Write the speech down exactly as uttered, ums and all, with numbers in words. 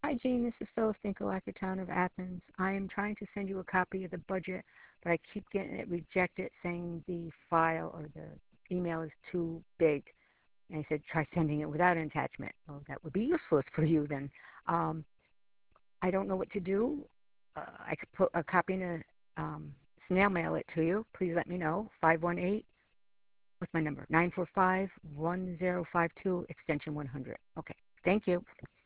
Hi, Jean. This is Phyllis Dinklelacker, Town of Athens. I am trying to send you a copy of the budget, but I keep getting it rejected, saying the file or the email is too big. And I said, try sending it without an attachment. Well, that would be useless for you then. Um, I don't know what to do. Uh, I could put a copy in a um, snail mail it to you. Please let me know. five one eight, what's my number? nine four five, one zero five two, extension one hundred. Okay. Thank you.